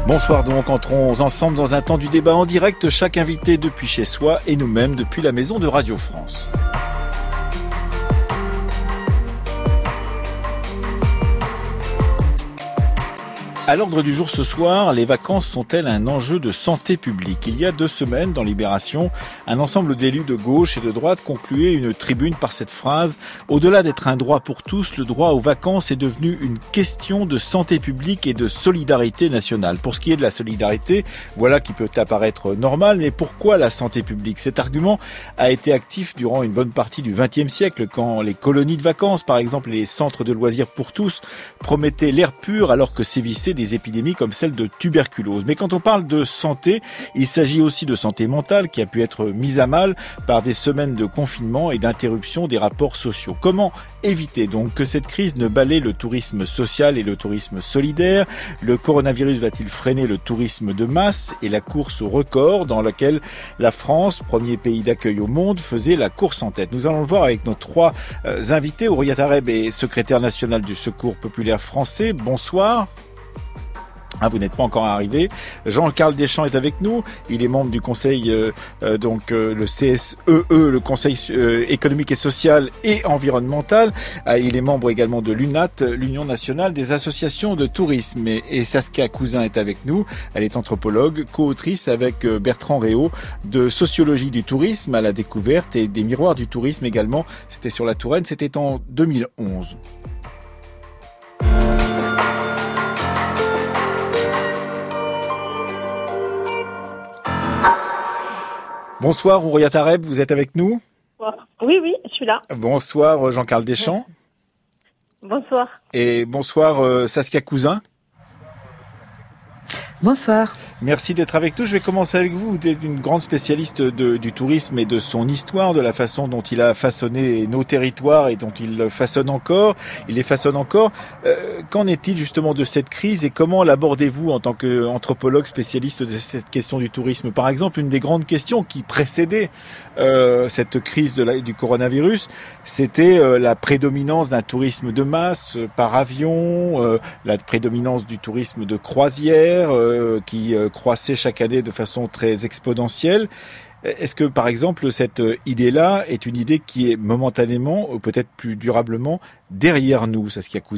Bonsoir, donc entrons ensemble dans un temps du débat en direct, chaque invité depuis chez soi et nous-mêmes depuis la maison de Radio France. À l'ordre du jour ce soir, les vacances sont-elles un enjeu de santé publique ? Il y a 2 semaines, dans Libération, un ensemble d'élus de gauche et de droite concluait une tribune par cette phrase « Au-delà d'être un droit pour tous, le droit aux vacances est devenu une question de santé publique et de solidarité nationale. » Pour ce qui est de la solidarité, voilà qui peut apparaître normal, mais pourquoi la santé publique ? Cet argument a été actif durant une bonne partie du XXe siècle, quand les colonies de vacances, par exemple, et les centres de loisirs pour tous, promettaient l'air pur alors que sévissaient des épidémies comme celle de tuberculose. Mais quand on parle de santé, il s'agit aussi de santé mentale qui a pu être mise à mal par des semaines de confinement et d'interruption des rapports sociaux. Comment éviter donc que cette crise ne balaie le tourisme social et le tourisme solidaire ? Le coronavirus va-t-il freiner le tourisme de masse et la course au record dans laquelle la France, premier pays d'accueil au monde, faisait la course en tête ? Nous allons le voir avec nos 3 invités. Houriat Areb est secrétaire national du Secours populaire français. Bonsoir. Ah, vous n'êtes pas encore arrivé. Jean-Carl Deschamps est avec nous. Il est membre du conseil, le CSEE, le Conseil économique et social et environnemental. Il est membre également de l'UNAT, l'Union nationale des associations de tourisme. Et Saskia Cousin est avec nous. Elle est anthropologue, co-autrice avec Bertrand Réau de Sociologie du tourisme à la découverte et des miroirs du tourisme également. C'était sur la Touraine, c'était en 2011. Bonsoir, Houriat Areb, vous êtes avec nous ? Oui, je suis là. Bonsoir, Jean-Carl Deschamps. Bonsoir. Et bonsoir, Saskia Cousin. Bonsoir. Merci d'être avec nous. Je vais commencer avec vous. Vous êtes une grande spécialiste du tourisme et de son histoire, de la façon dont il a façonné nos territoires et dont il le façonne encore. Il les façonne encore. Qu'en est-il justement de cette crise et comment l'abordez-vous en tant qu'anthropologue spécialiste de cette question du tourisme ? Par exemple, une des grandes questions qui précédait cette crise du coronavirus, c'était la prédominance d'un tourisme de masse par avion, la prédominance du tourisme de croisière, qui croissait chaque année de façon très exponentielle. Est-ce que, par exemple, cette idée-là est une idée qui est momentanément, ou peut-être plus durablement, derrière nous, Saskia Cousin ?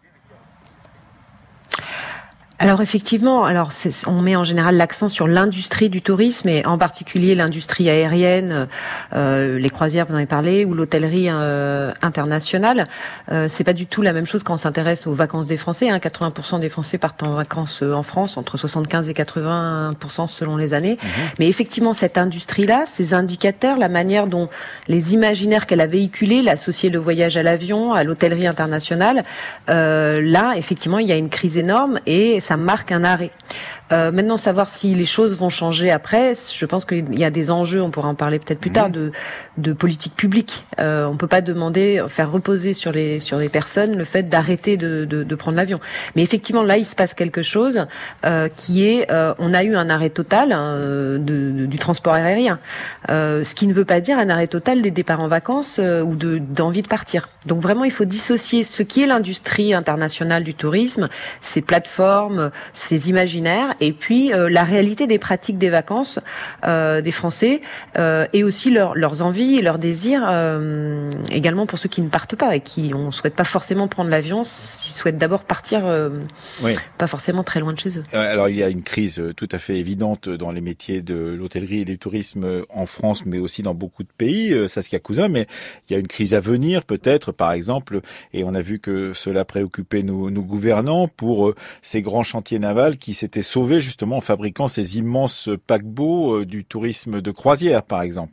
Alors effectivement, on met en général l'accent sur l'industrie du tourisme et en particulier l'industrie aérienne, les croisières, vous en avez parlé, ou l'hôtellerie internationale. C'est pas du tout la même chose quand on s'intéresse aux vacances des Français. 80% des Français partent en vacances en France, entre 75 et 80% selon les années. Mais effectivement, cette industrie-là, ces indicateurs, la manière dont les imaginaires qu'elle a véhiculés, l'associer le voyage à l'avion, à l'hôtellerie internationale, là, effectivement, il y a une crise énorme et ça marque un arrêt. Maintenant, savoir si les choses vont changer après, je pense qu'il y a des enjeux, on pourra en parler peut-être plus tard, de politique publique. On peut pas faire reposer sur les personnes le fait d'arrêter de prendre l'avion. Mais effectivement, là, il se passe quelque chose qui est, on a eu un arrêt total du transport aérien, ce qui ne veut pas dire un arrêt total des départs en vacances ou d'envie de partir. Donc vraiment, il faut dissocier ce qui est l'industrie internationale du tourisme, ces plateformes, ces imaginaires, et puis la réalité des pratiques des vacances des Français et aussi leurs envies et leurs désirs également pour ceux qui ne partent pas et qui ne souhaitent pas forcément prendre l'avion, s'ils souhaitent d'abord partir pas forcément très loin de chez eux. Alors il y a une crise tout à fait évidente dans les métiers de l'hôtellerie et du tourisme en France, mais aussi dans beaucoup de pays, Saskia Cousin, mais il y a une crise à venir peut-être, par exemple, et on a vu que cela préoccupait nos gouvernants pour ces grands chantiers navals qui s'étaient sauvés justement en fabriquant ces immenses paquebots du tourisme de croisière, par exemple.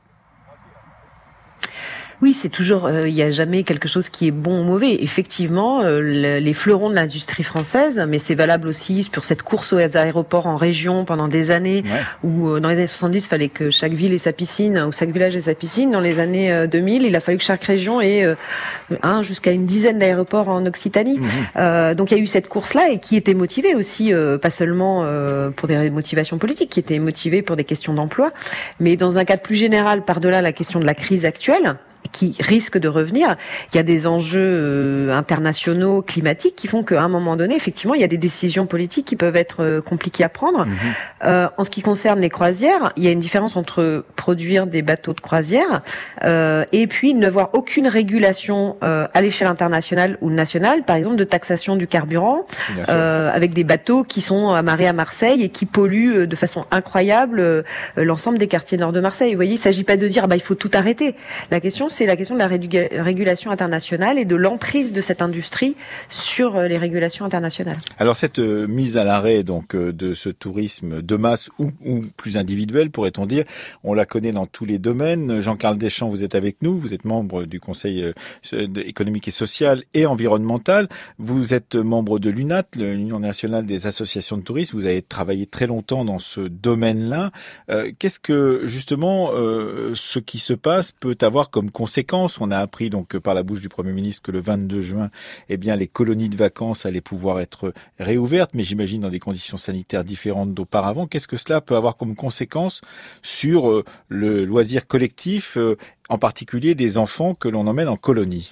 Oui, c'est toujours, il n'y a jamais quelque chose qui est bon ou mauvais. Effectivement, les fleurons de l'industrie française, mais c'est valable aussi pour cette course aux aéroports en région pendant des années, où dans les années 70, il fallait que chaque ville ait sa piscine, ou chaque village ait sa piscine. Dans les années 2000, il a fallu que chaque région ait jusqu'à une dizaine d'aéroports en Occitanie. Donc il y a eu cette course-là et qui était motivée aussi, pas seulement pour des motivations politiques, qui était motivée pour des questions d'emploi, mais dans un cadre plus général, par-delà la question de la crise actuelle, qui risquent de revenir. Il y a des enjeux internationaux, climatiques, qui font qu'à un moment donné, effectivement, il y a des décisions politiques qui peuvent être compliquées à prendre. En ce qui concerne les croisières, il y a une différence entre produire des bateaux de croisière et puis ne voir aucune régulation à l'échelle internationale ou nationale, par exemple de taxation du carburant, avec des bateaux qui sont amarrés à Marseille et qui polluent de façon incroyable l'ensemble des quartiers nord de Marseille. Vous voyez, il ne s'agit pas de dire il faut tout arrêter. La question, c'est la question de la régulation internationale et de l'emprise de cette industrie sur les régulations internationales. Alors cette mise à l'arrêt donc de ce tourisme de masse ou plus individuel, pourrait-on dire, on la connaît dans tous les domaines. Jean-Carl Deschamps, vous êtes avec nous, vous êtes membre du Conseil économique et social et environnemental. Vous êtes membre de l'UNAT, l'Union nationale des associations de tourisme. Vous avez travaillé très longtemps dans ce domaine-là. Qu'est-ce que justement ce qui se passe peut avoir comme conséquence? On a appris donc par la bouche du Premier ministre que le 22 juin, les colonies de vacances allaient pouvoir être réouvertes, mais j'imagine dans des conditions sanitaires différentes d'auparavant. Qu'est-ce que cela peut avoir comme conséquence sur le loisir collectif, en particulier des enfants que l'on emmène en colonie?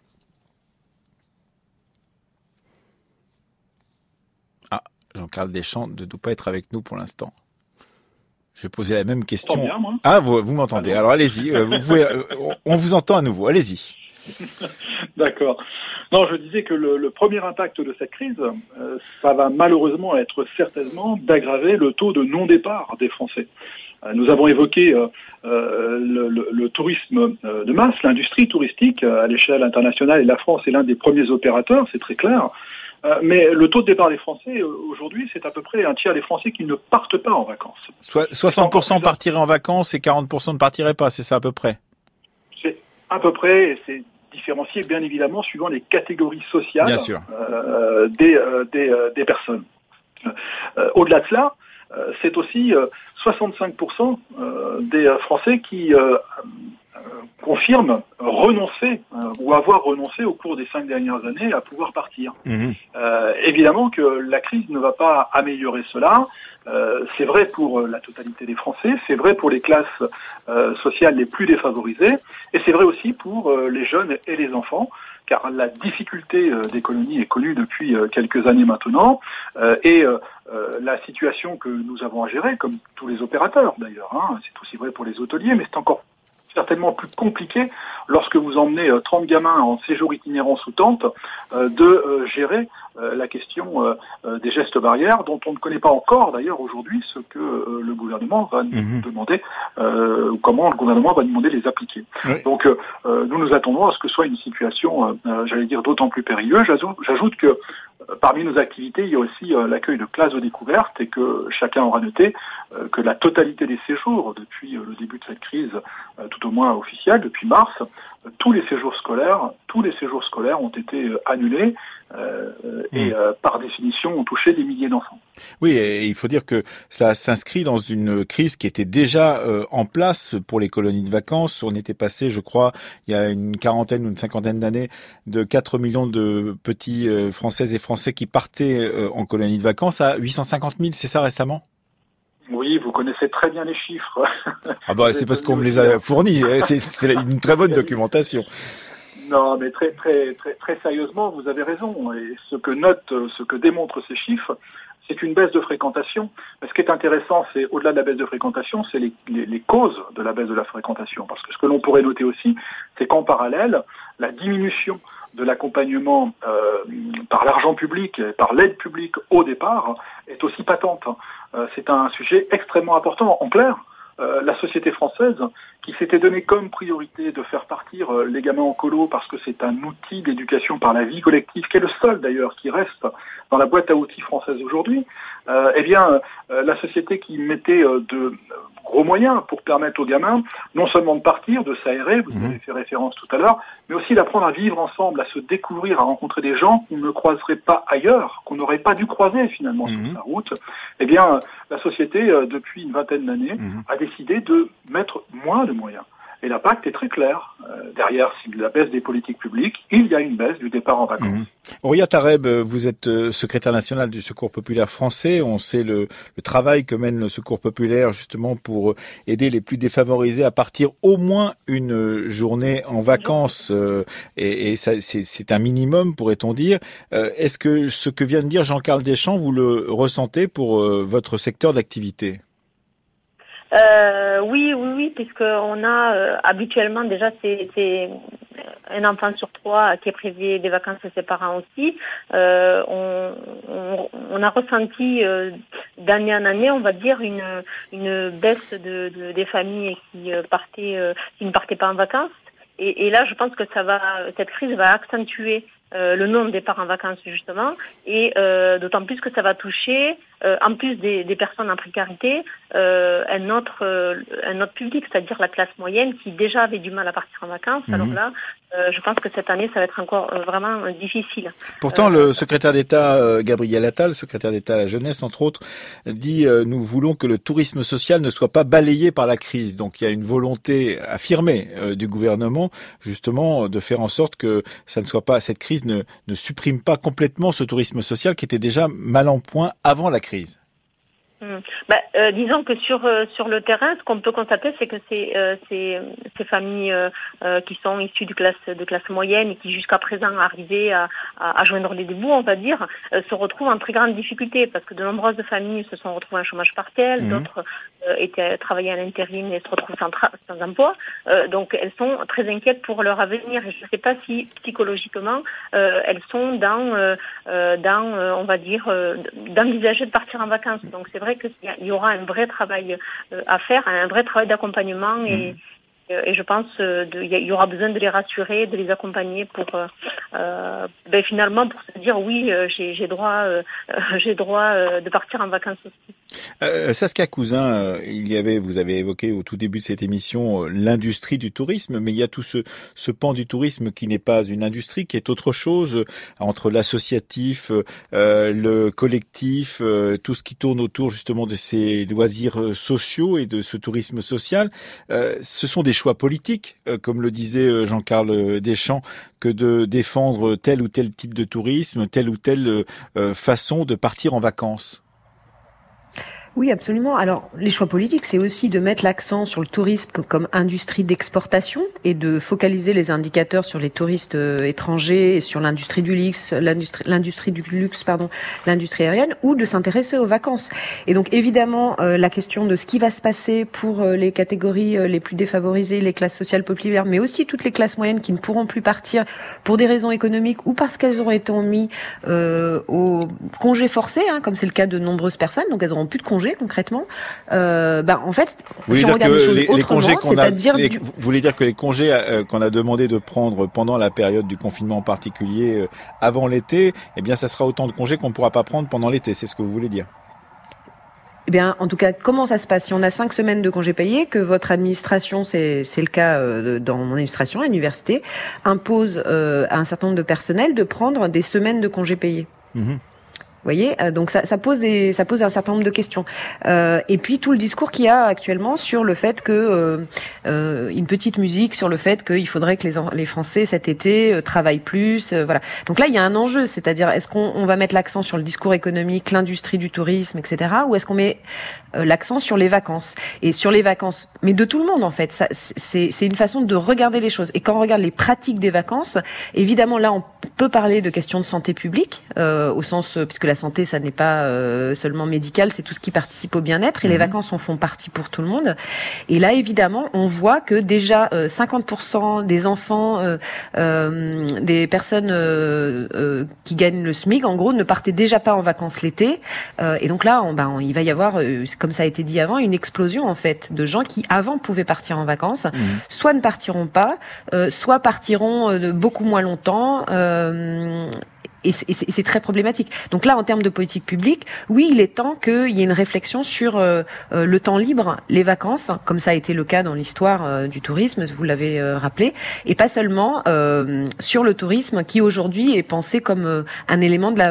Jean-Carl Deschamps ne doit pas être avec nous pour l'instant. Je vais poser la même question. Bien, moi. Vous m'entendez. Alors allez-y, on vous entend à nouveau. Allez-y. D'accord. Non, je disais que le premier impact de cette crise, ça va malheureusement être certainement d'aggraver le taux de non-départ des Français. Nous avons évoqué le tourisme de masse, l'industrie touristique à l'échelle internationale, et la France est l'un des premiers opérateurs, c'est très clair. Mais le taux de départ des Français, aujourd'hui, c'est à peu près un tiers des Français qui ne partent pas en vacances. 60% partiraient en vacances et 40% ne partiraient pas, c'est ça à peu près? C'est à peu près, et c'est différencié bien évidemment suivant les catégories sociales bien sûr. Des personnes. Au-delà de cela, c'est aussi 65% des Français qui confirment renoncer ou avoir renoncé au cours des 5 dernières années à pouvoir partir. Évidemment que la crise ne va pas améliorer cela. C'est vrai pour la totalité des Français, c'est vrai pour les classes sociales les plus défavorisées, et c'est vrai aussi pour les jeunes et les enfants, car la difficulté des colonies est connue depuis quelques années maintenant, et la situation que nous avons à gérer, comme tous les opérateurs d'ailleurs, c'est aussi vrai pour les hôteliers, mais c'est encore certainement plus compliqué lorsque vous emmenez 30 gamins en séjour itinérant sous tente de gérer la question des gestes barrières dont on ne connaît pas encore d'ailleurs aujourd'hui ce que le gouvernement va nous demander, comment le gouvernement va nous demander de les appliquer. Oui. Donc nous attendons à ce que ce soit une situation, d'autant plus périlleuse. J'ajoute que parmi nos activités, il y a aussi l'accueil de classes de découverte et que chacun aura noté que la totalité des séjours depuis le début de cette crise, tout au moins officielle, depuis mars, tous les séjours scolaires ont été annulés et par définition ont touché des milliers d'enfants. Oui, et il faut dire que cela s'inscrit dans une crise qui était déjà en place pour les colonies de vacances. On était passé, je crois, il y a une quarantaine ou une cinquantaine d'années, de 4 millions de petits Françaises et Français qui partaient en colonies de vacances à 850 000, c'est ça récemment ? Oui, vous connaissez très bien les chiffres. C'est parce qu'on me les a fournis. C'est une très bonne documentation. Non, mais très sérieusement, vous avez raison. Et ce que démontrent ces chiffres, c'est une baisse de fréquentation. Mais ce qui est intéressant, c'est au-delà de la baisse de fréquentation, c'est les causes de la baisse de la fréquentation. Parce que ce que l'on pourrait noter aussi, c'est qu'en parallèle, la diminution de l'accompagnement par l'argent public, par l'aide publique au départ, est aussi patente. C'est un sujet extrêmement important. En clair, la société française, qui s'était donné comme priorité de faire partir les gamins en colo parce que c'est un outil d'éducation par la vie collective, qui est le seul d'ailleurs qui reste dans la boîte à outils française aujourd'hui, la société qui mettait de gros moyens pour permettre aux gamins non seulement de partir, de s'aérer, vous avez fait référence tout à l'heure, mais aussi d'apprendre à vivre ensemble, à se découvrir, à rencontrer des gens qu'on ne croiserait pas ailleurs, qu'on n'aurait pas dû croiser finalement sur sa route. La société, depuis une vingtaine d'années, a décidé de mettre moins de moyens. Et la pacte est très clair. Derrière la baisse des politiques publiques, il y a une baisse du départ en vacances. Ouria Tareb, vous êtes secrétaire national du Secours populaire français. On sait le travail que mène le Secours populaire justement pour aider les plus défavorisés à partir au moins une journée en vacances. Et ça, c'est un minimum, pourrait-on dire. Est-ce que ce que vient de dire Jean-Carl Deschamps, vous le ressentez pour votre secteur d'activité ? Oui, puisqu'on a habituellement déjà c'est un enfant sur 3 qui est privé des vacances de ses parents aussi. On a ressenti d'année en année, on va dire, une baisse des familles qui ne partaient pas en vacances. Et là, je pense que cette crise va accentuer le nombre de départs en vacances justement, et d'autant plus que ça va toucher, en plus des personnes en précarité, un autre public, c'est-à-dire la classe moyenne qui déjà avait du mal à partir en vacances. Alors là, je pense que cette année, ça va être encore vraiment difficile. Pourtant, le secrétaire d'État Gabriel Attal, secrétaire d'État à la jeunesse, entre autres, dit nous voulons que le tourisme social ne soit pas balayé par la crise. Donc il y a une volonté affirmée du gouvernement, justement, de faire en sorte que ça ne soit pas, cette crise ne supprime pas complètement ce tourisme social qui était déjà mal en point avant la crise. Disons que sur le terrain, ce qu'on peut constater, c'est que ces familles qui sont issues de classe moyenne et qui jusqu'à présent arrivaient à joindre les deux bouts, on va dire, se retrouvent en très grande difficulté parce que de nombreuses familles se sont retrouvées en chômage partiel, d'autres travaillaient à l'intérim et se retrouvent sans emploi. Donc elles sont très inquiètes pour leur avenir. Et je ne sais pas si psychologiquement elles sont dans on va dire d'envisager de partir en vacances. Donc c'est vrai qu'il y aura un vrai travail à faire, un vrai travail d'accompagnement et je pense il y aura besoin de les rassurer, de les accompagner pour finalement pour se dire oui, j'ai droit de partir en vacances aussi. Saskia Cousin, vous avez évoqué au tout début de cette émission l'industrie du tourisme, mais il y a tout ce pan du tourisme qui n'est pas une industrie, qui est autre chose, entre l'associatif, le collectif, tout ce qui tourne autour justement de ces loisirs sociaux et de ce tourisme social. Ce sont des choix politiques, comme le disait Jean-Carl Deschamps, que de défendre tel ou tel type de tourisme, telle ou telle façon de partir en vacances. Oui, absolument. Alors, les choix politiques, c'est aussi de mettre l'accent sur le tourisme comme industrie d'exportation et de focaliser les indicateurs sur les touristes étrangers et sur l'industrie du luxe, l'industrie aérienne, ou de s'intéresser aux vacances. Et donc, évidemment, la question de ce qui va se passer pour les catégories les plus défavorisées, les classes sociales populaires, mais aussi toutes les classes moyennes qui ne pourront plus partir pour des raisons économiques ou parce qu'elles auront été mises au congé forcé, comme c'est le cas de nombreuses personnes, donc elles auront plus de congés concrètement. En fait, si on regarde les choses autrement, c'est-à-dire vous voulez dire que les congés qu'on a demandé de prendre pendant la période du confinement en particulier avant l'été, eh bien ça sera autant de congés qu'on ne pourra pas prendre pendant l'été, c'est ce que vous voulez dire? Eh bien, en tout cas, comment ça se passe? Si on a 5 semaines de congés payés, que votre administration, c'est le cas dans mon administration, à l'université, impose à un certain nombre de personnels de prendre des semaines de congés payés. Vous voyez, donc ça pose un certain nombre de questions. Et puis tout le discours qu'il y a actuellement sur le fait que une petite musique sur le fait qu'il faudrait que les Français cet été travaillent plus, voilà. Donc là il y a un enjeu, c'est-à-dire est-ce qu'on va mettre l'accent sur le discours économique, l'industrie du tourisme, etc., ou est-ce qu'on met l'accent sur les vacances? Et sur les vacances, mais de tout le monde en fait. Ça, c'est une façon de regarder les choses. Et quand on regarde les pratiques des vacances, évidemment là on peut parler de questions de santé publique au sens puisque la santé, ça n'est pas seulement médical, c'est tout ce qui participe au bien-être et les vacances en font partie pour tout le monde. Et là, évidemment, on voit que déjà 50% des enfants, des personnes qui gagnent le SMIC, en gros, ne partaient déjà pas en vacances l'été. Et donc là, il va y avoir, comme ça a été dit avant, une explosion en fait de gens qui avant pouvaient partir en vacances, soit ne partiront pas, soit partiront de beaucoup moins longtemps. et c'est très problématique. Donc là, en termes de politique publique, oui, il est temps qu'il y ait une réflexion sur le temps libre, les vacances, comme ça a été le cas dans l'histoire du tourisme, vous l'avez rappelé, et pas seulement sur le tourisme qui aujourd'hui est pensé comme un élément de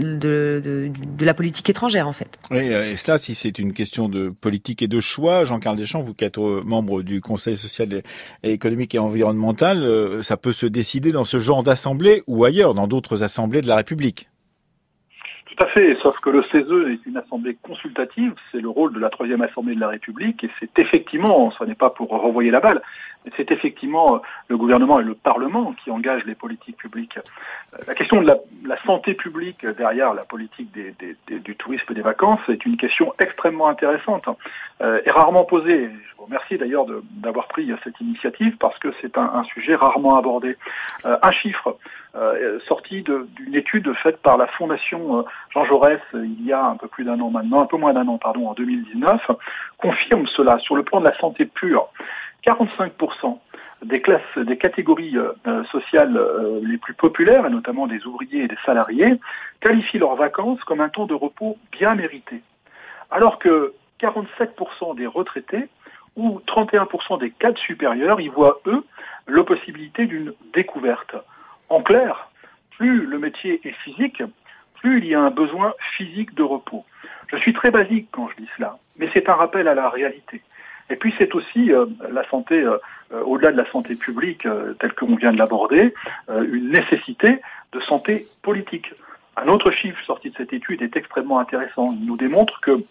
la politique étrangère, en fait. Oui, et cela, si c'est une question de politique et de choix, Jean-Carl Deschamps, vous qui êtes membre du Conseil social et économique et environnemental, ça peut se décider dans ce genre d'assemblée ou ailleurs, dans d'autres assemblées de la République. Tout à fait, sauf que le CESE est une assemblée consultative, c'est le rôle de la troisième assemblée de la République, et c'est effectivement, ce n'est pas pour renvoyer la balle, mais c'est effectivement le gouvernement et le Parlement qui engagent les politiques publiques. La question de la santé publique derrière la politique du tourisme et des vacances est une question extrêmement intéressante et rarement posée. Je vous remercie d'ailleurs d'avoir pris cette initiative parce que c'est un sujet rarement abordé. Un chiffre sorti d'une étude faite par la Fondation Jean Jaurès il y a un peu moins d'un an, en 2019, confirme cela sur le plan de la santé pure. 45% des catégories sociales les plus populaires, et notamment des ouvriers et des salariés, qualifient leurs vacances comme un temps de repos bien mérité. Alors que 47% des retraités ou 31% des cadres supérieurs y voient, eux, la possibilité d'une découverte. En clair, plus le métier est physique, plus il y a un besoin physique de repos. Je suis très basique quand je dis cela, mais c'est un rappel à la réalité. Et puis c'est aussi la santé, au-delà de la santé publique telle qu'on vient de l'aborder, une nécessité de santé politique. Un autre chiffre sorti de cette étude est extrêmement intéressant. Il nous démontre que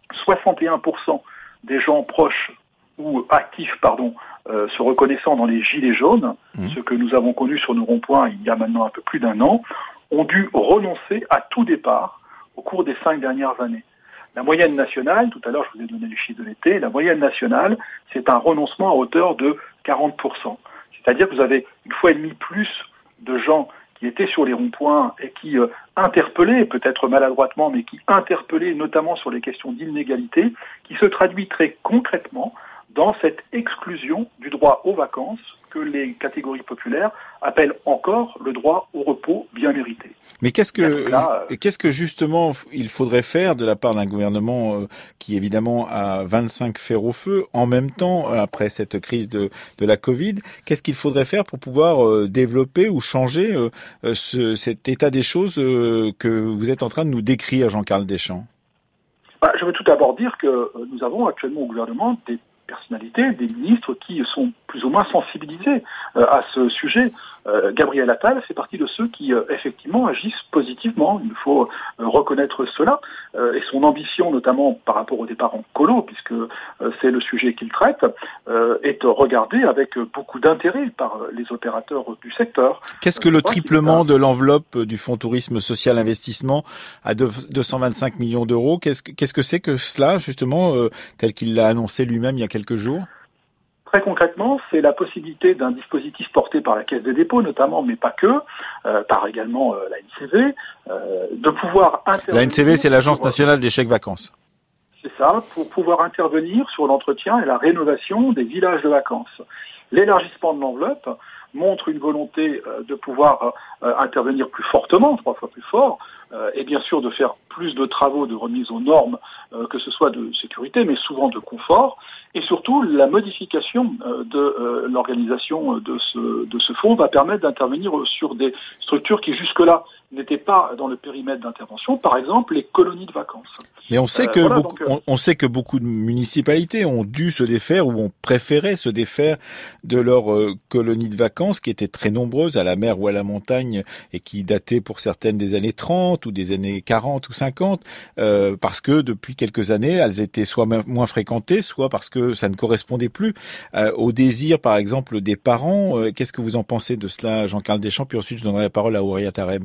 61% des gens proches ou actifs, se reconnaissant dans les gilets jaunes, ce que nous avons connu sur nos ronds-points il y a maintenant un peu plus d'un an, ont dû renoncer à tout départ au cours des 5 dernières années. La moyenne nationale, tout à l'heure je vous ai donné les chiffres de l'été, la moyenne nationale, c'est un renoncement à hauteur de 40%. C'est-à-dire que vous avez 1,5 fois plus de gens qui étaient sur les ronds-points et qui interpellaient, peut-être maladroitement, mais qui interpellaient notamment sur les questions d'inégalité, qui se traduit très concrètement dans cette exclusion du droit aux vacances que les catégories populaires appellent encore le droit au repos bien mérité. Mais qu'est-ce que justement il faudrait faire de la part d'un gouvernement qui évidemment a 25 fers au feu en même temps après cette crise de la Covid? Qu'est-ce qu'il faudrait faire pour pouvoir développer ou changer cet état des choses que vous êtes en train de nous décrire, Jean-Carl Deschamps? Je veux tout d'abord dire que nous avons actuellement au gouvernement des personnalités, des ministres qui sont plus ou moins sensibilisés à ce sujet. Gabriel Attal fait partie de ceux qui effectivement agissent positivement. Il faut reconnaître cela et son ambition, notamment par rapport au départ en colo, puisque c'est le sujet qu'il traite, est regardée avec beaucoup d'intérêt par les opérateurs du secteur. Qu'est-ce que le triplement de l'enveloppe du Fonds Tourisme Social Investissement à 225 millions d'euros? Qu'est-ce que c'est que cela, justement, tel qu'il l'a annoncé lui-même il y a quelques jours? Très concrètement, c'est la possibilité d'un dispositif porté par la Caisse des dépôts notamment, mais pas que, par également la NCV, de pouvoir intervenir... La NCV, c'est l'Agence nationale des chèques vacances. C'est ça, pour pouvoir intervenir sur l'entretien et la rénovation des villages de vacances. L'élargissement de l'enveloppe montre une volonté de pouvoir intervenir plus fortement, 3 fois plus fort, et bien sûr de faire plus de travaux de remise aux normes, que ce soit de sécurité, mais souvent de confort, et surtout la modification de l'organisation de ce fonds va permettre d'intervenir sur des structures qui jusque-là n'étaient pas dans le périmètre d'intervention, par exemple les colonies de vacances. Mais on sait on sait que beaucoup de municipalités ont dû se défaire ou ont préféré se défaire de leurs colonies de vacances qui étaient très nombreuses à la mer ou à la montagne et qui dataient pour certaines des années 30 ou des années 40 ou 50 parce que depuis quelques années elles étaient soit moins fréquentées, soit parce que ça ne correspondait plus au désir par exemple des parents. Qu'est-ce que vous en pensez de cela, Jean-Carl Deschamps? Puis ensuite je donnerai la parole à Ouria Tarem.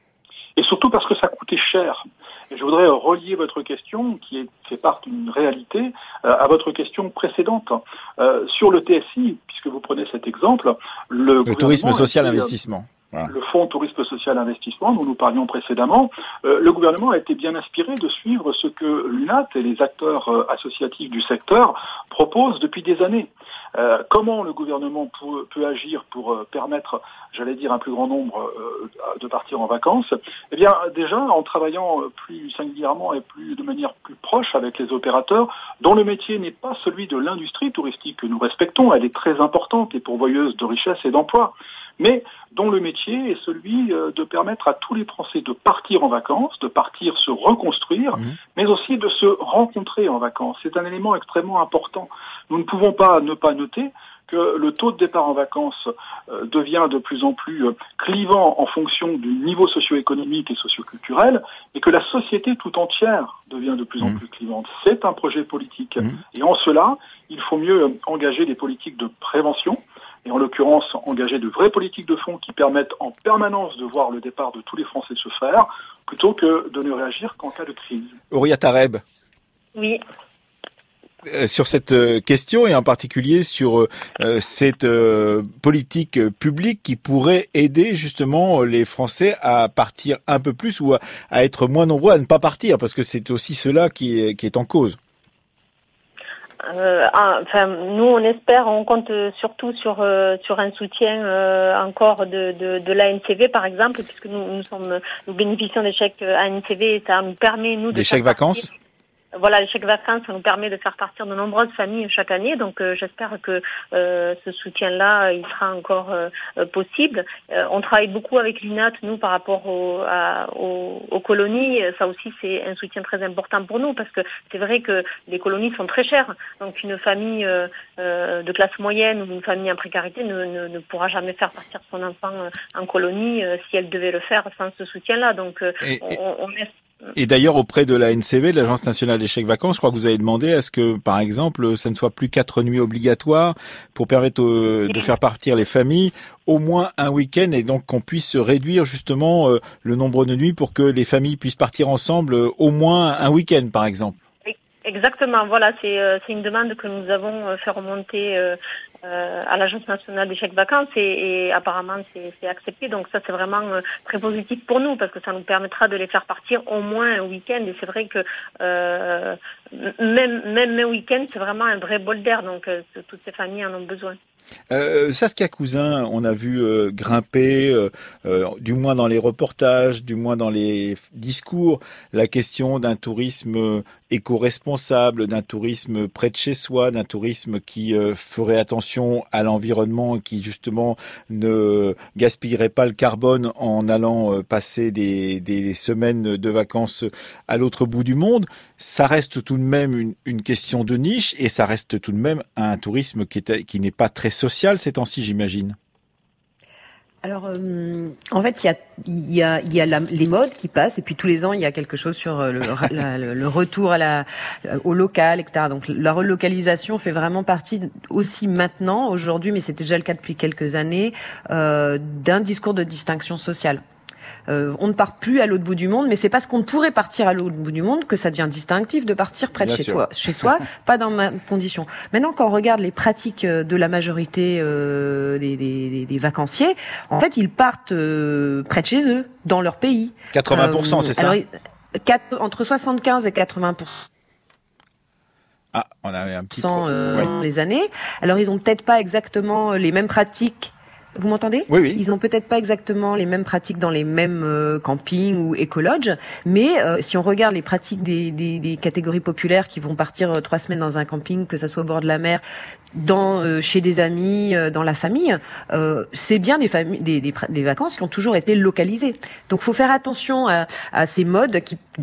Et surtout parce que ça coûtait cher. Et je voudrais relier votre question, qui fait part d'une réalité, à votre question précédente. Sur le TSI, puisque vous prenez cet exemple, le tourisme social investissement. Voilà. Le Fonds Tourisme Social Investissement, dont nous parlions précédemment, le gouvernement a été bien inspiré de suivre ce que l'UNAT et les acteurs associatifs du secteur proposent depuis des années. Comment le gouvernement peut agir pour permettre, j'allais dire, un plus grand nombre de partir en vacances? Eh bien, déjà, en travaillant plus singulièrement et de manière plus proche avec les opérateurs, dont le métier n'est pas celui de l'industrie touristique que nous respectons, elle est très importante et pourvoyeuse de richesses et d'emplois, mais dont le métier est celui de permettre à tous les Français de partir en vacances, de partir se reconstruire, mais aussi de se rencontrer en vacances. C'est un élément extrêmement important. Nous ne pouvons pas ne pas noter que le taux de départ en vacances devient de plus en plus clivant en fonction du niveau socio-économique et socio-culturel, et que la société tout entière devient de plus en plus clivante. C'est un projet politique. Et en cela, il faut mieux engager des politiques de prévention, et en l'occurrence engager de vraies politiques de fond qui permettent en permanence de voir le départ de tous les Français se faire, plutôt que de ne réagir qu'en cas de crise. Ouria Tareb. Oui. Sur cette question et en particulier sur cette politique publique qui pourrait aider justement les Français à partir un peu plus ou à être moins nombreux à ne pas partir, parce que c'est aussi cela qui est en cause. Nous on espère, on compte surtout sur un soutien encore de l'ANCV par exemple, puisque nous bénéficions des chèques ANCV et ça nous permet des chèques vacances. Voilà, les chèques vacances, ça nous permet de faire partir de nombreuses familles chaque année. Donc, j'espère que ce soutien-là, il sera encore possible. On travaille beaucoup avec l'UNAT, nous, par rapport aux colonies. Ça aussi, c'est un soutien très important pour nous, parce que c'est vrai que les colonies sont très chères. Donc, une famille de classe moyenne ou une famille en précarité ne pourra jamais faire partir son enfant en colonie si elle devait le faire sans ce soutien-là. Donc, Et d'ailleurs, auprès de la NCV, de l'Agence nationale des chèques vacances, je crois que vous avez demandé à ce que, par exemple, ça ne soit plus 4 nuits obligatoires pour permettre de faire partir les familles, au moins un week-end, et donc qu'on puisse réduire justement le nombre de nuits pour que les familles puissent partir ensemble au moins un week-end, par exemple. Exactement, voilà, c'est une demande que nous avons fait remonter à l'Agence nationale des chèques vacances et apparemment c'est accepté. Donc ça c'est vraiment très positif pour nous parce que ça nous permettra de les faire partir au moins un week-end. Et c'est vrai que même un week-end c'est vraiment un vrai bol d'air. Donc toutes ces familles en ont besoin. Saskia Cousin, on a vu grimper, du moins dans les reportages, du moins dans les discours, la question d'un tourisme éco-responsable, d'un tourisme près de chez soi, d'un tourisme qui ferait attention à l'environnement, qui justement ne gaspillerait pas le carbone en allant passer des semaines de vacances à l'autre bout du monde. Ça reste tout de même une question de niche et ça reste tout de même un tourisme qui n'est pas très social ces temps-ci, j'imagine. Alors, en fait, il y a les modes qui passent, et puis tous les ans, il y a quelque chose sur le retour au local, etc. Donc, la relocalisation fait vraiment partie aussi maintenant, aujourd'hui, mais c'était déjà le cas depuis quelques années, d'un discours de distinction sociale. On ne part plus à l'autre bout du monde, mais c'est parce qu'on pourrait partir à l'autre bout du monde que ça devient distinctif de partir près de chez soi, pas dans ma condition. Maintenant, quand on regarde les pratiques de la majorité des vacanciers, en fait, ils partent près de chez eux, dans leur pays. 80%, c'est ça? Alors, entre 75 et 80%. Ah, on avait un petit les années. Alors, ils ont peut-être pas exactement les mêmes pratiques. Vous m'entendez? Oui. Ils ont peut-être pas exactement les mêmes pratiques dans les mêmes campings ou écologes, mais si on regarde les pratiques des catégories populaires qui vont partir 3 semaines dans un camping, que ça soit au bord de la mer, chez des amis, dans la famille, c'est bien des vacances qui ont toujours été localisées. Donc, faut faire attention à ces modes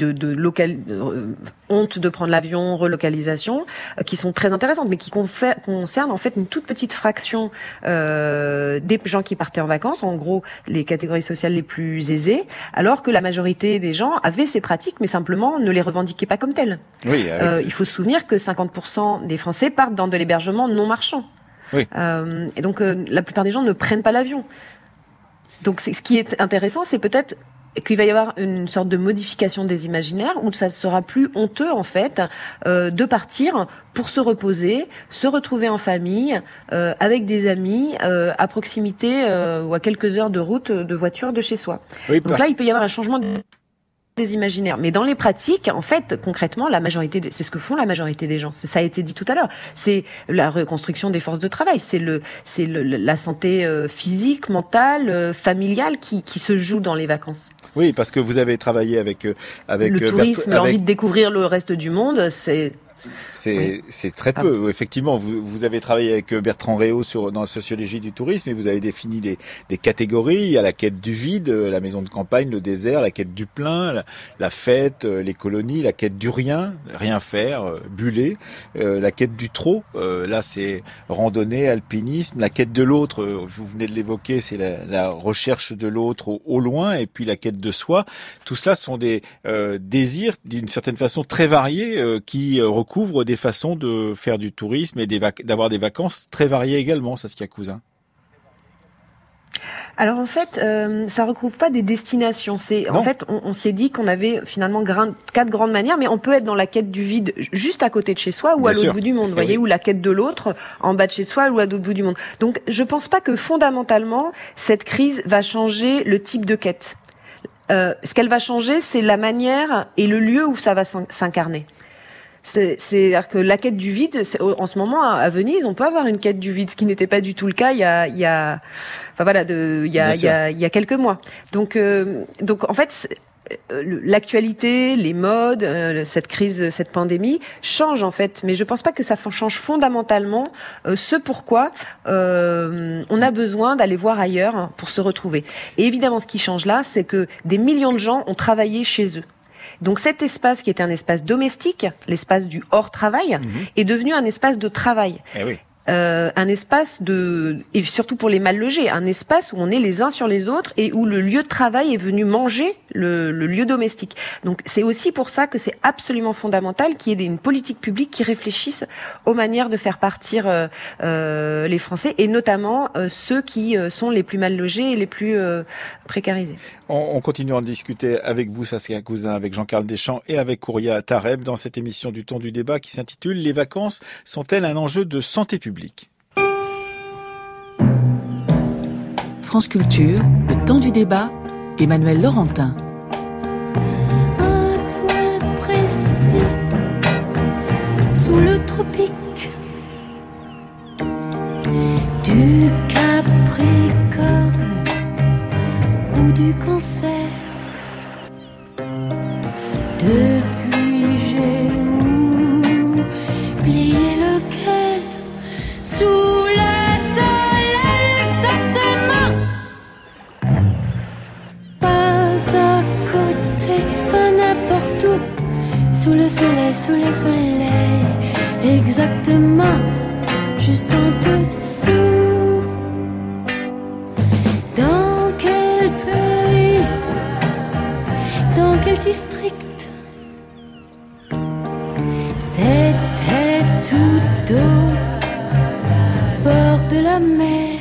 honte de prendre l'avion, relocalisation, qui sont très intéressantes, mais qui concernent en fait une toute petite fraction des gens qui partaient en vacances, en gros les catégories sociales les plus aisées, alors que la majorité des gens avaient ces pratiques, mais simplement ne les revendiquaient pas comme telles. Oui, il faut se souvenir que 50% des Français partent dans de l'hébergement non marchand. Oui. Et donc la plupart des gens ne prennent pas l'avion. Donc ce qui est intéressant, c'est peut-être qu'il va y avoir une sorte de modification des imaginaires où ça sera plus honteux en fait de partir pour se reposer, se retrouver en famille avec des amis à proximité ou à quelques heures de route de voiture de chez soi. Oui, donc là il peut y avoir un changement des imaginaires. Mais dans les pratiques, en fait, concrètement, c'est ce que font la majorité des gens. Ça a été dit tout à l'heure. C'est la reconstruction des forces de travail. C'est la santé physique, mentale, familiale qui se joue dans les vacances. Oui, parce que vous avez travaillé avec le tourisme, l'envie de découvrir le reste du monde, c'est très peu. Oui. Effectivement, vous avez travaillé avec Bertrand Réau dans la sociologie du tourisme et vous avez défini des catégories. Il y a la quête du vide, la maison de campagne, le désert, la quête du plein, la fête, les colonies, la quête du rien faire, buller, la quête du trop. Là, c'est randonnée, alpinisme, la quête de l'autre. Vous venez de l'évoquer, c'est la recherche de l'autre au loin et puis la quête de soi. Tout cela sont des désirs d'une certaine façon très variés qui recouvrent des façons de faire du tourisme et d'avoir des vacances très variées également, Saskia Cousin. Alors en fait, ça recouvre pas des destinations. En fait, on s'est dit qu'on avait finalement 4 grandes manières, mais on peut être dans la quête du vide juste à côté de chez soi ou Bien à l'autre sûr. bout du monde, voyez, ou la quête de l'autre en bas de chez soi ou à l'autre bout du monde. Donc, je pense pas que fondamentalement cette crise va changer le type de quête. Ce qu'elle va changer, c'est la manière et le lieu où ça va s'incarner. C'est-à-dire que la quête du vide, en ce moment à Venise, on peut avoir une quête du vide, ce qui n'était pas du tout le cas il y a quelques mois. Donc en fait, l'actualité, les modes, cette crise, cette pandémie change en fait, mais je pense pas que ça change fondamentalement ce pourquoi on a besoin d'aller voir ailleurs pour se retrouver. Et évidemment, ce qui change là, c'est que des millions de gens ont travaillé chez eux. Donc cet espace qui était un espace domestique, l'espace du hors-travail, est devenu un espace de travail. Eh oui. Un espace et surtout pour les mal logés, un espace où on est les uns sur les autres et où le lieu de travail est venu manger le lieu domestique. Donc c'est aussi pour ça que c'est absolument fondamental qu'il y ait une politique publique qui réfléchisse aux manières de faire partir les Français et notamment ceux qui sont les plus mal logés et les plus précarisés. On continue à en discuter avec vous, Saskia Cousin, avec Jean-Carl Deschamps et avec Ouria Tareb dans cette émission du Ton du débat qui s'intitule « Les vacances sont-elles un enjeu de santé publique ?» France Culture, le Temps du débat, Emmanuel Laurentin. Un point précis sous le tropique du Capricorne ou du Cancer. Depuis j'ai oublié lequel. Sous le soleil exactement. Pas à côté, pas n'importe où. Sous le soleil exactement. Juste en dessous. Dans quel pays, dans quel district? C'était tout au bord de la mer.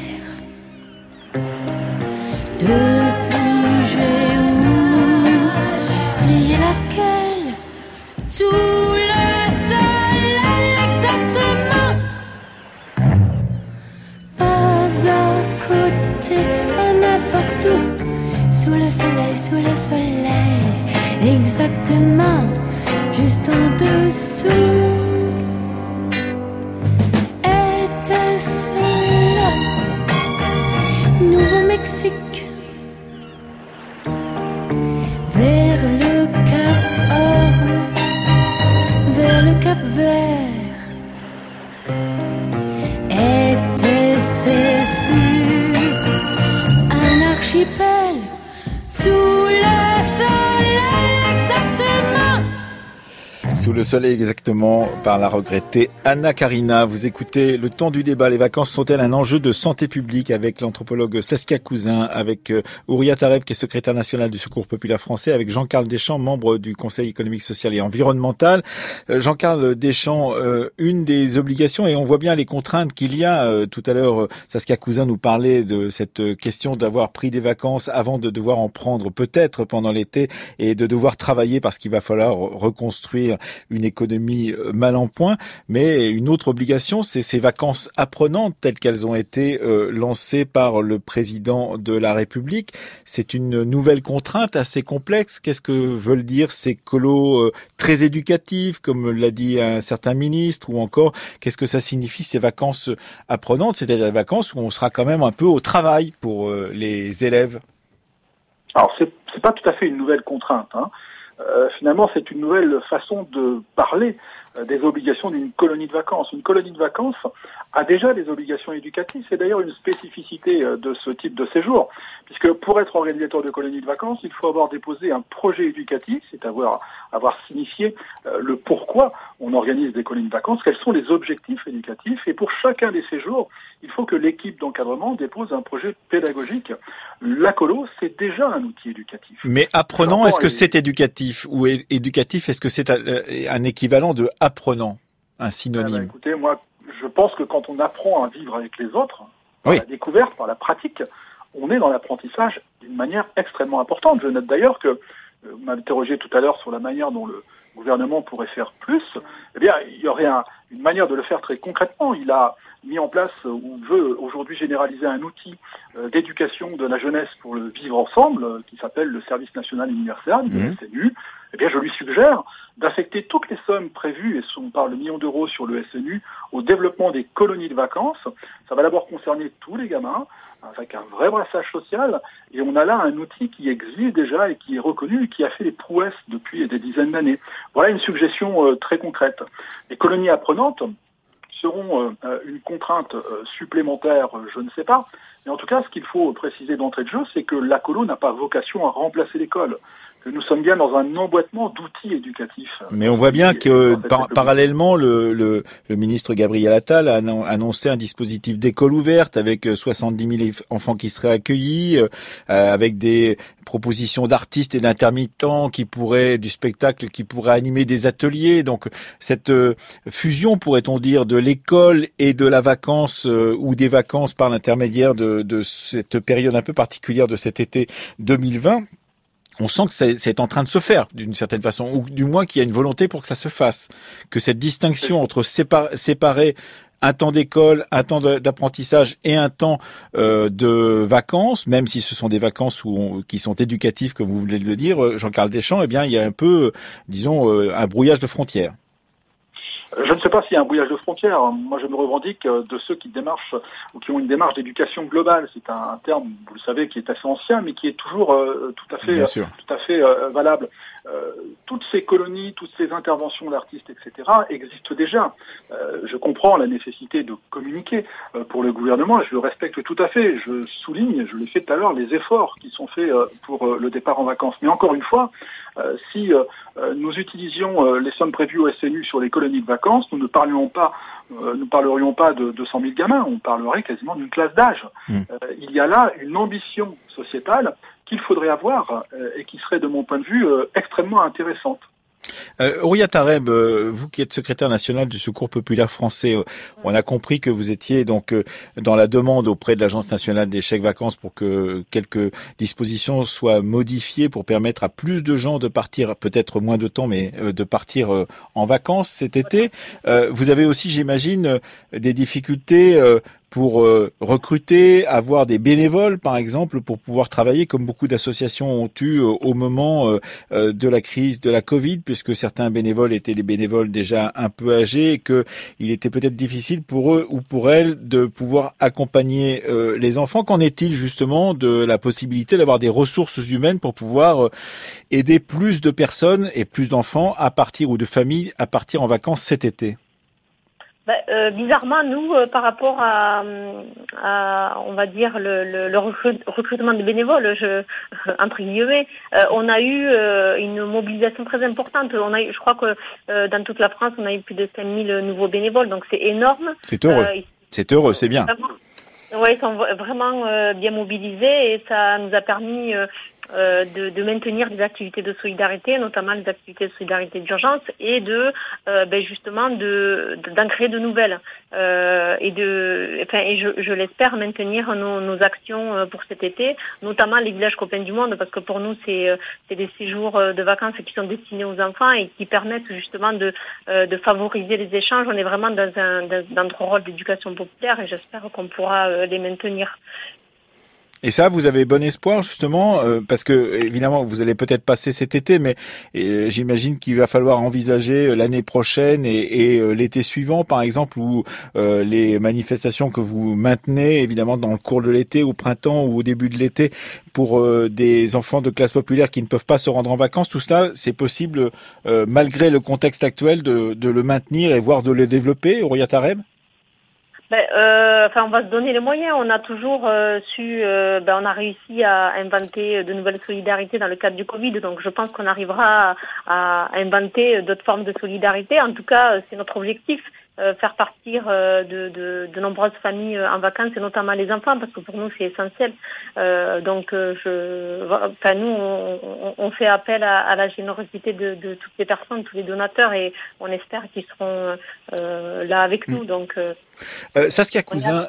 Depuis j'ai oublié laquelle. Sous le soleil exactement. Pas à côté, pas n'importe où. Sous le soleil exactement. Juste en dessous. Était-ce là, Nouveau-Mexique, vers le Cap Horn, vers le Cap Vert? Était-ce sur un archipel, sous le soleil exactement? Sous le soleil exactement, par la regrettée Anna Karina. Vous écoutez le Temps du débat. Les vacances sont-elles un enjeu de santé publique avec l'anthropologue Saskia Cousin, avec Ouria Tareb, qui est secrétaire national du Secours populaire français, avec Jean-Carl Deschamps, membre du Conseil économique, social et environnemental. Jean-Carl Deschamps, une des obligations, et on voit bien les contraintes qu'il y a. Tout à l'heure, Saskia Cousin nous parlait de cette question d'avoir pris des vacances avant de devoir en prendre peut-être pendant l'été et de devoir travailler parce qu'il va falloir reconstruire une économie mal en point. Mais une autre obligation, c'est ces vacances apprenantes telles qu'elles ont été lancées par le président de la République. C'est une nouvelle contrainte assez complexe. Qu'est-ce que veulent dire ces colos très éducatifs, comme l'a dit un certain ministre, ou encore qu'est-ce que ça signifie ces vacances apprenantes, c'est-à-dire des vacances où on sera quand même un peu au travail pour les élèves? Alors c'est pas tout à fait une nouvelle contrainte, hein. Finalement, c'est une nouvelle façon de parler des obligations d'une colonie de vacances. Une colonie de vacances a déjà des obligations éducatives. C'est d'ailleurs une spécificité de ce type de séjour, puisque pour être organisateur de colonie de vacances, il faut avoir déposé un projet éducatif, c'est-à-dire avoir signifié le pourquoi on organise des colonies de vacances, quels sont les objectifs éducatifs, et pour chacun des séjours, il faut que l'équipe d'encadrement dépose un projet pédagogique. La colo, c'est déjà un outil éducatif. Mais apprenant, est-ce que c'est éducatif, ou éducatif, est-ce que c'est un équivalent de apprenant, un synonyme? Écoutez, moi, je pense que quand on apprend à vivre avec les autres, par oui, la découverte, par la pratique, on est dans l'apprentissage d'une manière extrêmement importante. Je note d'ailleurs que, vous m'interrogez tout à l'heure sur la manière dont le gouvernement pourrait faire plus. Eh bien, il y aurait une manière de le faire très concrètement. Il a mis en place, ou veut aujourd'hui généraliser un outil d'éducation de la jeunesse pour le vivre ensemble, qui s'appelle le Service National Universel, le SNU. Eh bien, je lui suggère d'affecter toutes les sommes prévues, et on parle de millions d'euros sur le SNU, au développement des colonies de vacances. Ça va d'abord concerner tous les gamins, avec un vrai brassage social, et on a là un outil qui existe déjà et qui est reconnu et qui a fait des prouesses depuis des dizaines d'années. Voilà une suggestion très concrète. Les colonies apprenantes seront une contrainte supplémentaire, je ne sais pas. Mais en tout cas, ce qu'il faut préciser d'entrée de jeu, c'est que la colo n'a pas vocation à remplacer l'école. Que nous sommes bien dans un emboîtement d'outils éducatifs. Mais on voit bien que parallèlement, le ministre Gabriel Attal a annoncé un dispositif d'école ouverte avec 70 000 enfants qui seraient accueillis, avec des propositions d'artistes et d'intermittents du spectacle qui pourraient animer des ateliers. Donc cette fusion, pourrait-on dire, de l'école et de la vacance ou des vacances par l'intermédiaire de cette période un peu particulière de cet été 2020, on sent que c'est en train de se faire d'une certaine façon, ou du moins qu'il y a une volonté pour que ça se fasse, que cette distinction entre séparer un temps d'école, un temps d'apprentissage et un temps de vacances, même si ce sont des vacances qui sont éducatives, comme vous venez de le dire, Jean-Carl Deschamps, eh bien il y a un peu, disons, un brouillage de frontières. Je ne sais pas s'il y a un brouillage de frontières. Moi, je me revendique de ceux qui démarchent ou qui ont une démarche d'éducation globale. C'est un terme, vous le savez, qui est assez ancien, mais qui est toujours tout à fait valable. Toutes ces colonies, toutes ces interventions d'artistes, etc., existent déjà. Je comprends la nécessité de communiquer pour le gouvernement, et je le respecte tout à fait. Je souligne, je l'ai fait tout à l'heure, les efforts qui sont faits pour le départ en vacances. Mais encore une fois, si nous utilisions les sommes prévues au SNU sur les colonies de vacances, nous ne parlerions pas de 200 000 gamins, on parlerait quasiment d'une classe d'âge. Il y a là une ambition sociétale qu'il faudrait avoir et qui serait, de mon point de vue, extrêmement intéressante. Ouria Tareb, vous qui êtes secrétaire national du Secours populaire français, on a compris que vous étiez donc dans la demande auprès de l'Agence nationale des chèques vacances pour que quelques dispositions soient modifiées pour permettre à plus de gens de partir, peut-être moins de temps, mais de partir en vacances cet été. Vous avez aussi, j'imagine, des difficultés pour recruter, avoir des bénévoles, par exemple, pour pouvoir travailler, comme beaucoup d'associations ont eu au moment de la crise de la Covid, puisque certains bénévoles étaient des bénévoles déjà un peu âgés, et qu'il était peut-être difficile pour eux ou pour elles de pouvoir accompagner les enfants. Qu'en est-il justement de la possibilité d'avoir des ressources humaines pour pouvoir aider plus de personnes et plus d'enfants à partir, ou de familles à partir en vacances cet été? Bizarrement, nous, par rapport à, on va dire, le recrutement de bénévoles, entre guillemets, on a eu une mobilisation très importante. Je crois que dans toute la France, on a eu plus de 5000 nouveaux bénévoles, donc c'est énorme. C'est heureux. C'est heureux, c'est bien. Oui, ils sont vraiment bien mobilisés, et ça nous a permis de maintenir des activités de solidarité, notamment les activités de solidarité d'urgence, et justement d'en créer de nouvelles, et je l'espère maintenir nos actions pour cet été, notamment les villages copains du monde, parce que pour nous c'est des séjours de vacances qui sont destinés aux enfants et qui permettent justement de favoriser les échanges. On est vraiment dans notre rôle d'éducation populaire et j'espère qu'on pourra les maintenir. Et ça, vous avez bon espoir justement, parce que évidemment vous allez peut-être passer cet été, mais j'imagine qu'il va falloir envisager l'année prochaine et l'été suivant, par exemple, où les manifestations que vous maintenez, évidemment dans le cours de l'été, au printemps ou au début de l'été, pour des enfants de classe populaire qui ne peuvent pas se rendre en vacances, tout cela, c'est possible malgré le contexte actuel de le maintenir et voire de le développer, Houriat Areb? On va se donner les moyens. On a toujours on a réussi à inventer de nouvelles solidarités dans le cadre du Covid. Donc, je pense qu'on arrivera à inventer d'autres formes de solidarité. En tout cas, c'est notre objectif. Faire partir de nombreuses familles en vacances et notamment les enfants parce que pour nous c'est essentiel. Nous on fait appel à la générosité de toutes les personnes, tous les donateurs et on espère qu'ils seront là avec nous. Donc Saskia Cousin,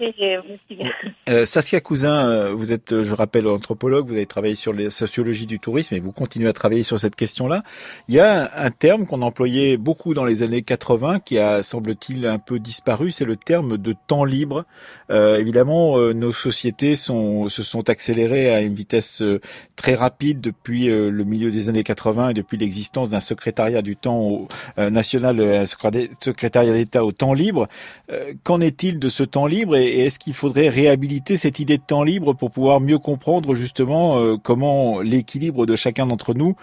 vous êtes, je rappelle, anthropologue, vous avez travaillé sur la sociologie du tourisme et vous continuez à travailler sur cette question-là. Il y a un terme qu'on employait beaucoup dans les années 80 qui a, semble-t-il, un peu disparu, c'est le terme de temps libre. Évidemment, nos sociétés se sont accélérées à une vitesse très rapide depuis le milieu des années 80 et depuis l'existence d'un secrétariat du temps national, un secrétariat d'État au temps libre. Qu'en est-il de ce temps libre et est-ce qu'il faudrait réhabiliter cette idée de temps libre pour pouvoir mieux comprendre justement comment l'équilibre de chacun d'entre nous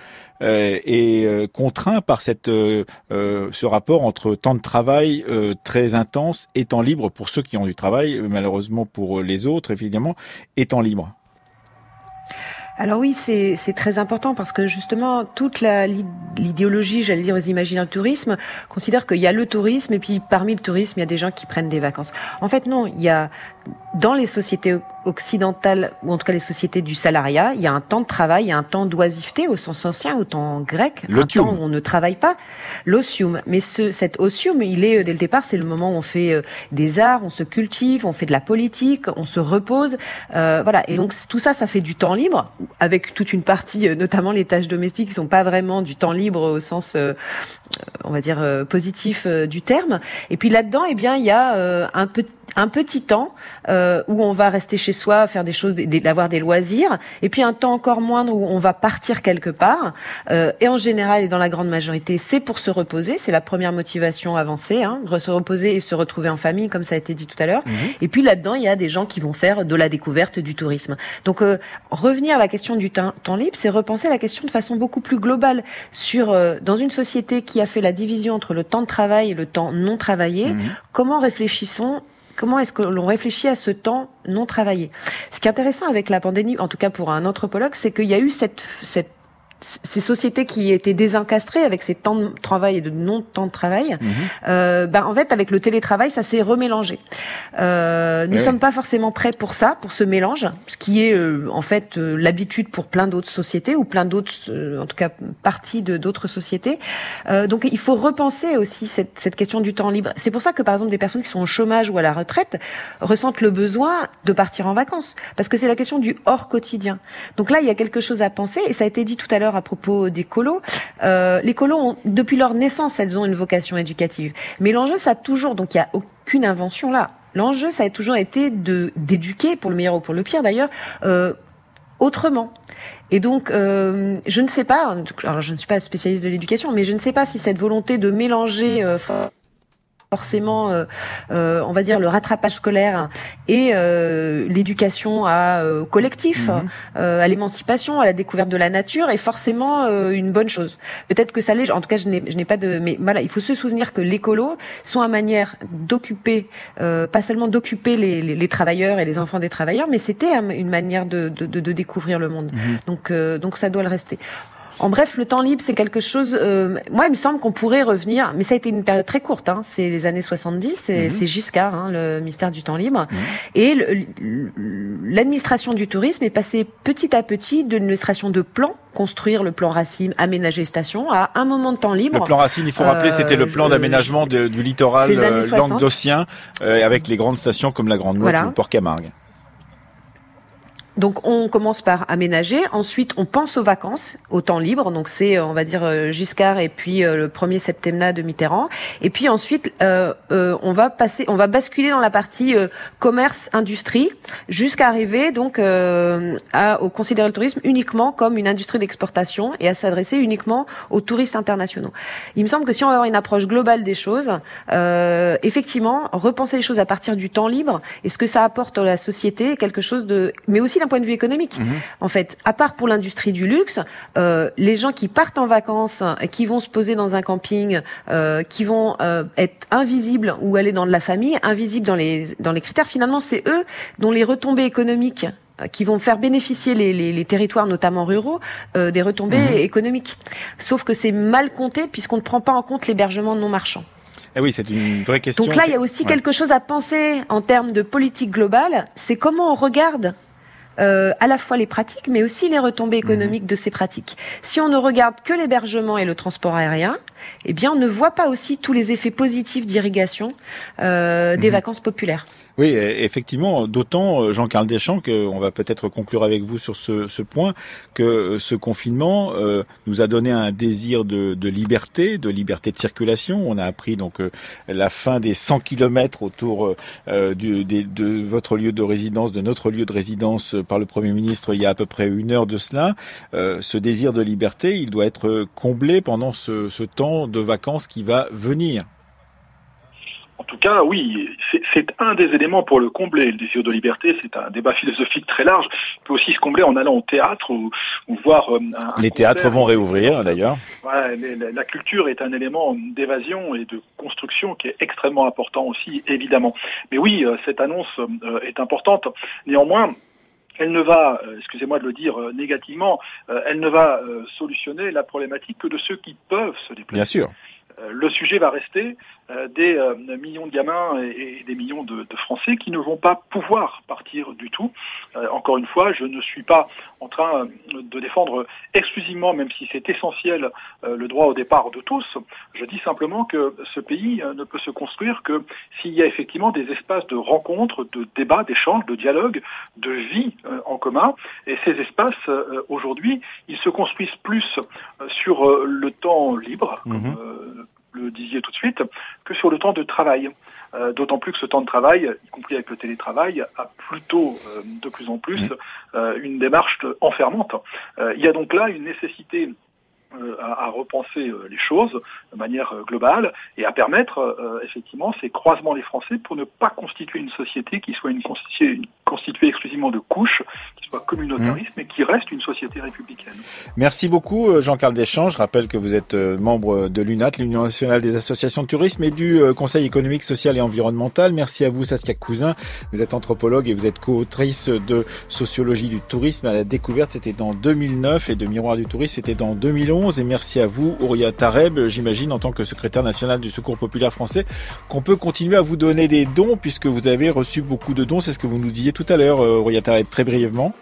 est contraint par ce rapport entre temps de travail très intense et temps libre pour ceux qui ont du travail, malheureusement pour les autres évidemment, et temps libre? Alors oui, c'est très important parce que justement toute l'idéologie, j'allais dire, aux imaginaires du tourisme considère qu'il y a le tourisme et puis parmi le tourisme, il y a des gens qui prennent des vacances. En fait, non, il y a dans les sociétés occidentales ou en tout cas les sociétés du salariat, il y a un temps de travail, il y a un temps d'oisiveté au sens ancien, au temps grec, un temps où on ne travaille pas, l'osium. Mais cet osium, il est dès le départ, c'est le moment où on fait des arts, on se cultive, on fait de la politique, on se repose, voilà. Et donc tout ça, ça fait du temps libre. Avec toute une partie, notamment les tâches domestiques, qui sont pas vraiment du temps libre au sens, on va dire, positif du terme. Et puis là-dedans, eh bien, il y a un petit temps où on va rester chez soi, faire des choses, avoir des loisirs, et puis un temps encore moindre où on va partir quelque part. Et en général, et dans la grande majorité, c'est pour se reposer. C'est la première motivation avancée, se reposer et se retrouver en famille, comme ça a été dit tout à l'heure. Et puis là-dedans, il y a des gens qui vont faire de la découverte du tourisme. Donc, revenir à la question du temps libre, c'est repenser la question de façon beaucoup plus globale sur dans une société qui a fait la division entre le temps de travail et le temps non travaillé. Comment est-ce que l'on réfléchit à ce temps non travaillé? Ce qui est intéressant avec la pandémie, en tout cas pour un anthropologue, c'est qu'il y a eu ces sociétés qui étaient désencastrées avec ces temps de travail et de non-temps de travail, en fait, avec le télétravail, ça s'est remélangé. Nous sommes pas forcément prêts pour ça, pour ce mélange, ce qui est en fait l'habitude pour plein d'autres sociétés ou plein d'autres, en tout cas parties d'autres sociétés. Donc il faut repenser aussi cette question du temps libre. C'est pour ça que par exemple des personnes qui sont au chômage ou à la retraite ressentent le besoin de partir en vacances, parce que c'est la question du hors quotidien. Donc là, il y a quelque chose à penser, et ça a été dit tout à l'heure à propos des colos. Les colos, depuis leur naissance, elles ont une vocation éducative. Mais l'enjeu, ça a toujours, donc il n'y a aucune invention là. L'enjeu, ça a toujours été d'éduquer, pour le meilleur ou pour le pire d'ailleurs, autrement. Et donc, je ne sais pas, alors je ne suis pas spécialiste de l'éducation, mais je ne sais pas si cette volonté de mélanger forcément, on va dire, le rattrapage scolaire et l'éducation au collectif, à l'émancipation, à la découverte de la nature est forcément une bonne chose. Peut-être que ça l'est, en tout cas je n'ai pas de... Mais voilà, il faut se souvenir que les colos sont une manière d'occuper, pas seulement d'occuper les travailleurs et les enfants des travailleurs, mais c'était une manière de découvrir le monde. Donc ça doit le rester. En bref, le temps libre, c'est quelque chose... moi, il me semble qu'on pourrait revenir, mais ça a été une période très courte, c'est les années 70, c'est Giscard, le ministère du temps libre. Et l'administration du tourisme est passée petit à petit d'une administration de plan, construire le plan Racine, aménager station, à un moment de temps libre. Le plan Racine, il faut rappeler, c'était le plan d'aménagement du littoral languedocien, avec les grandes stations comme la Grande Motte ou le Port-Camargue. Donc on commence par aménager, ensuite on pense aux vacances, au temps libre, donc c'est on va dire Giscard et puis le premier septennat de Mitterrand, et puis ensuite on va basculer dans la partie commerce industrie jusqu'à arriver donc à considérer le tourisme uniquement comme une industrie d'exportation et à s'adresser uniquement aux touristes internationaux. Il me semble que si on va avoir une approche globale des choses, effectivement repenser les choses à partir du temps libre et ce que ça apporte à la société, quelque chose de, mais aussi d'un point de vue économique. En fait, à part pour l'industrie du luxe, les gens qui partent en vacances, qui vont se poser dans un camping, qui vont être invisibles ou aller dans de la famille, invisibles dans les critères, finalement, c'est eux dont les retombées économiques qui vont faire bénéficier les territoires, notamment ruraux, des retombées économiques. Sauf que c'est mal compté puisqu'on ne prend pas en compte l'hébergement non marchand. Eh oui, c'est une vraie question. Donc là, il y a aussi quelque chose à penser en termes de politique globale, c'est comment on regarde à la fois les pratiques, mais aussi les retombées économiques de ces pratiques. Si on ne regarde que l'hébergement et le transport aérien, eh bien, on ne voit pas aussi tous les effets positifs d'irrigation des vacances populaires. Oui, effectivement, d'autant, Jean-Carl Deschamps, qu'on va peut-être conclure avec vous sur ce point, que ce confinement nous a donné un désir de liberté de circulation. On a appris donc la fin des 100 kilomètres autour de votre lieu de résidence, de notre lieu de résidence par le Premier ministre il y a à peu près 1 heure de cela. Ce désir de liberté, il doit être comblé pendant ce temps de vacances qui va venir. En tout cas, oui, c'est un des éléments pour le combler. Le désir de liberté, c'est un débat philosophique très large. Il peut aussi se combler en allant au théâtre ou voir les théâtres vont réouvrir, d'ailleurs. Ouais, la culture est un élément d'évasion et de construction qui est extrêmement important aussi, évidemment. Mais oui, cette annonce est importante. Néanmoins, elle ne va, excusez-moi de le dire négativement, elle ne va solutionner la problématique que de ceux qui peuvent se déplacer. Bien sûr. Le sujet va rester des millions de gamins et des millions de Français qui ne vont pas pouvoir partir du tout. Encore une fois, je ne suis pas en train de défendre exclusivement, même si c'est essentiel, le droit au départ de tous. Je dis simplement que ce pays ne peut se construire que s'il y a effectivement des espaces de rencontre, de débat, d'échange, de dialogue, de vie en commun. Et ces espaces, aujourd'hui, ils se construisent plus sur le temps libre, le disiez tout de suite, que sur le temps de travail. D'autant plus que ce temps de travail, y compris avec le télétravail, a plutôt de plus en plus une démarche enfermante. Il y a donc là une nécessité à repenser les choses de manière globale et à permettre effectivement ces croisements des Français pour ne pas constituer une société qui soit constituée exclusivement de couches, qui soit communautariste, mais qui reste une société républicaine. Merci beaucoup Jean-Carl Deschamps. Je rappelle que vous êtes membre de l'UNAT, l'Union nationale des associations de tourisme, et du Conseil économique, social et environnemental. Merci à vous Saskia Cousin. Vous êtes anthropologue et vous êtes co-autrice de Sociologie du tourisme à la découverte. C'était dans 2009 et de Miroir du tourisme, c'était dans 2011. Et merci à vous, Ouria Tareb, j'imagine, en tant que secrétaire national du Secours populaire français, qu'on peut continuer à vous donner des dons, puisque vous avez reçu beaucoup de dons. C'est ce que vous nous disiez tout à l'heure, Ouria Tareb, très brièvement.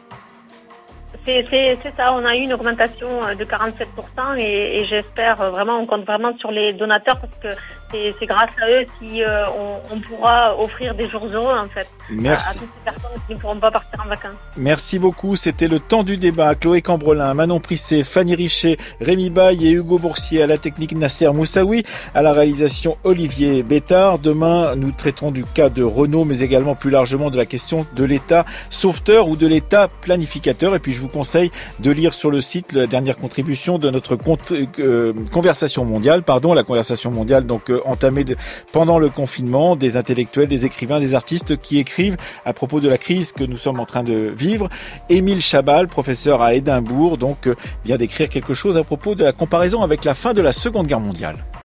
C'est ça, on a eu une augmentation de 47% et j'espère vraiment, on compte vraiment sur les donateurs parce que c'est grâce à eux qu'on pourra offrir des jours heureux en fait. Merci. À toutes ces personnes qui ne pourront pas partir en vacances. Merci beaucoup, c'était le temps du débat. Chloé Cambrelin, Manon Prissé, Fanny Richet, Rémi Baille et Hugo Boursier, à la technique Nasser Moussaoui, à la réalisation Olivier Bétard. Demain, nous traiterons du cas de Renault, mais également plus largement de la question de l'État sauveteur ou de l'État planificateur. Et puis je vous conseille de lire sur le site la dernière contribution de notre conversation mondiale, la conversation mondiale donc entamée pendant le confinement, des intellectuels, des écrivains, des artistes qui écrivent à propos de la crise que nous sommes en train de vivre. Émile Chabal, professeur à Édimbourg, vient d'écrire quelque chose à propos de la comparaison avec la fin de la Seconde Guerre mondiale.